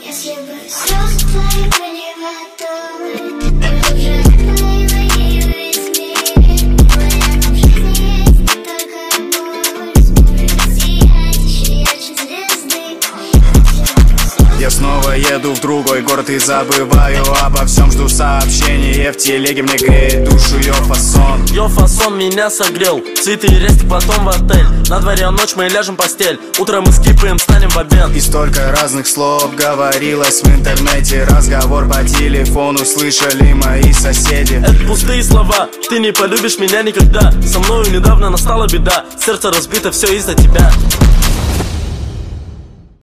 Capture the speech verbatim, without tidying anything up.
Если бы слезы твои были готовы, ты уже твоей жизни. Твоя в жизни есть не только боль, сможет сиять еще ярче звезды. Я снова еду в другой город и забываю обо всем. Жду сообщения в телеге, мне греет душу ее фасон. Ее фасон меня согрел, цветы и рестик, потом в отель. На дворе ночь, мы ляжем в постель, утром мы скипаем, станем в обед. И столько разных слов говорилось в интернете. Разговор по телефону слышали мои соседи. Это пустые слова, ты не полюбишь меня никогда. Со мною недавно настала беда, сердце разбито, все из-за тебя.